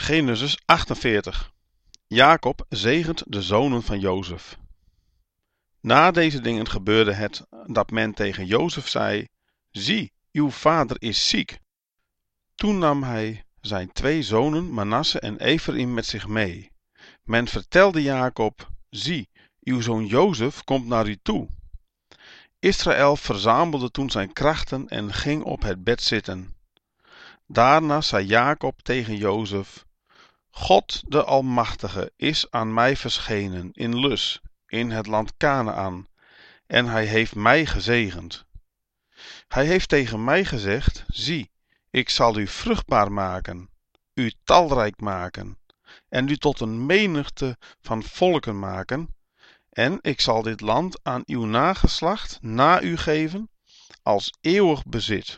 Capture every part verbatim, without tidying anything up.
Genesis achtenveertig. Jacob zegent de zonen van Jozef. Na deze dingen gebeurde het dat men tegen Jozef zei: Zie, uw vader is ziek. Toen nam hij zijn twee zonen Manasse en Efraïm met zich mee. Men vertelde Jacob: Zie, uw zoon Jozef komt naar u toe. Israël verzamelde toen zijn krachten en ging op het bed zitten. Daarna zei Jacob tegen Jozef: God de Almachtige is aan mij verschenen in Lus, in het land Kanaän, en hij heeft mij gezegend. Hij heeft tegen mij gezegd: Zie, ik zal u vruchtbaar maken, u talrijk maken, en u tot een menigte van volken maken, en ik zal dit land aan uw nageslacht na u geven als eeuwig bezit.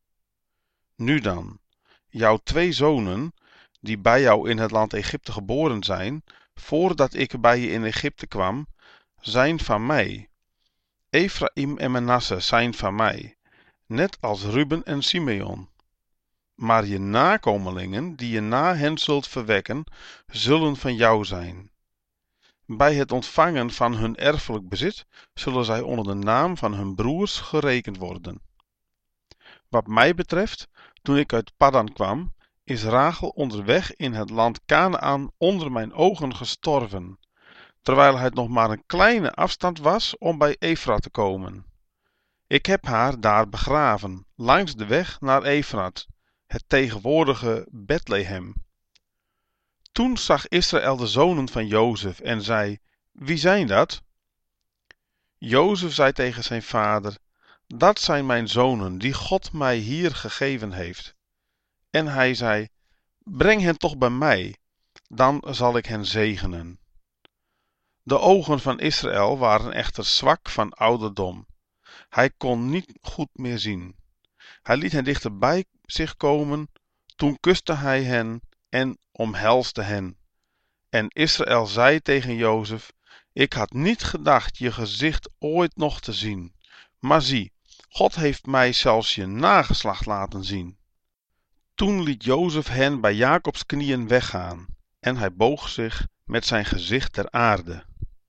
Nu dan, jouw twee zonen, die bij jou in het land Egypte geboren zijn, voordat ik bij je in Egypte kwam, zijn van mij. Efraïm en Manasse zijn van mij, net als Ruben en Simeon. Maar je nakomelingen, die je na hen zult verwekken, zullen van jou zijn. Bij het ontvangen van hun erfelijk bezit, zullen zij onder de naam van hun broers gerekend worden. Wat mij betreft, toen ik uit Paddan kwam, is Rachel onderweg in het land Kanaän onder mijn ogen gestorven, terwijl het nog maar een kleine afstand was om bij Efrat te komen. Ik heb haar daar begraven, langs de weg naar Efrat, het tegenwoordige Bethlehem. Toen zag Israël de zonen van Jozef en zei: Wie zijn dat? Jozef zei tegen zijn vader: Dat zijn mijn zonen, die God mij hier gegeven heeft. En hij zei: Breng hen toch bij mij, dan zal ik hen zegenen. De ogen van Israël waren echter zwak van ouderdom. Hij kon niet goed meer zien. Hij liet hen dichter bij zich komen, toen kuste hij hen en omhelsde hen. En Israël zei tegen Jozef: Ik had niet gedacht je gezicht ooit nog te zien. Maar zie, God heeft mij zelfs je nageslacht laten zien. Toen liet Jozef hen bij Jacobs knieën weggaan, en hij boog zich met zijn gezicht ter aarde.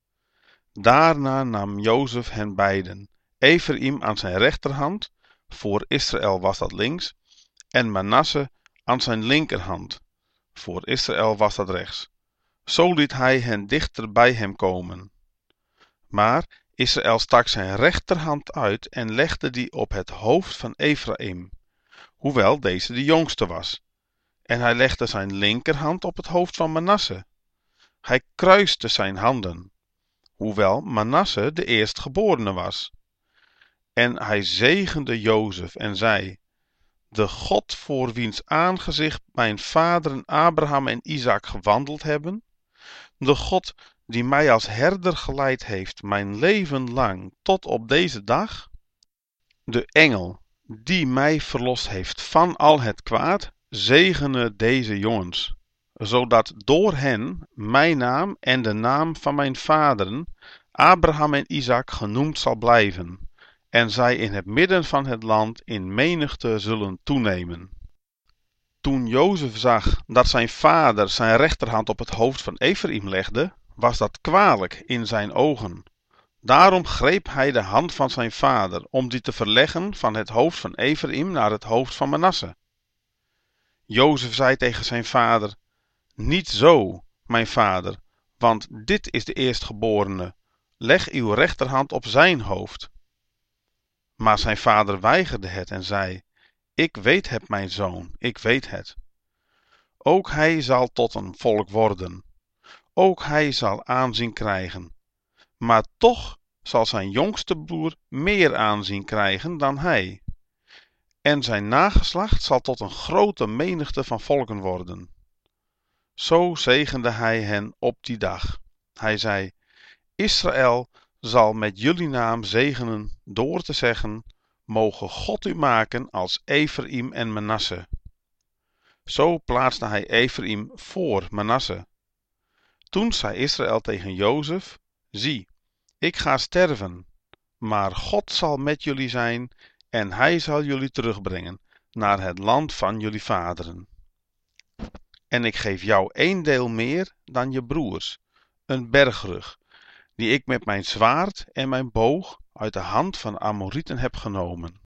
Daarna nam Jozef hen beiden, Efraïm aan zijn rechterhand, voor Israël was dat links, en Manasse aan zijn linkerhand, voor Israël was dat rechts. Zo liet hij hen dichter bij hem komen. Maar Israël stak zijn rechterhand uit en legde die op het hoofd van Efraïm, hoewel deze de jongste was. En hij legde zijn linkerhand op het hoofd van Manasse. Hij kruiste zijn handen, hoewel Manasse de eerstgeborene was. En hij zegende Jozef en zei: De God voor wiens aangezicht mijn vaderen Abraham en Isaac gewandeld hebben, de God die mij als herder geleid heeft mijn leven lang tot op deze dag, de engel die mij verlost heeft van al het kwaad, zegene deze jongens, zodat door hen mijn naam en de naam van mijn vaderen Abraham en Isaac genoemd zal blijven, en zij in het midden van het land in menigte zullen toenemen. Toen Jozef zag dat zijn vader zijn rechterhand op het hoofd van Efraïm legde, was dat kwalijk in zijn ogen. Daarom greep hij de hand van zijn vader om die te verleggen van het hoofd van Efraïm naar het hoofd van Manasse. Jozef zei tegen zijn vader: Niet zo, mijn vader, want dit is de eerstgeborene. Leg uw rechterhand op zijn hoofd. Maar zijn vader weigerde het en zei: Ik weet het, mijn zoon, ik weet het. Ook hij zal tot een volk worden. Ook hij zal aanzien krijgen. Maar toch zal zijn jongste broer meer aanzien krijgen dan hij. En zijn nageslacht zal tot een grote menigte van volken worden. Zo zegende hij hen op die dag. Hij zei: Israël zal met jullie naam zegenen door te zeggen: Moge God u maken als Efraïm en Manasse. Zo plaatste hij Efraïm voor Manasse. Toen zei Israël tegen Jozef: Zie, ik ga sterven, maar God zal met jullie zijn en hij zal jullie terugbrengen naar het land van jullie vaderen. en ik geef jou één deel meer dan je broers, een bergrug, die ik met mijn zwaard en mijn boog uit de hand van Amorieten heb genomen.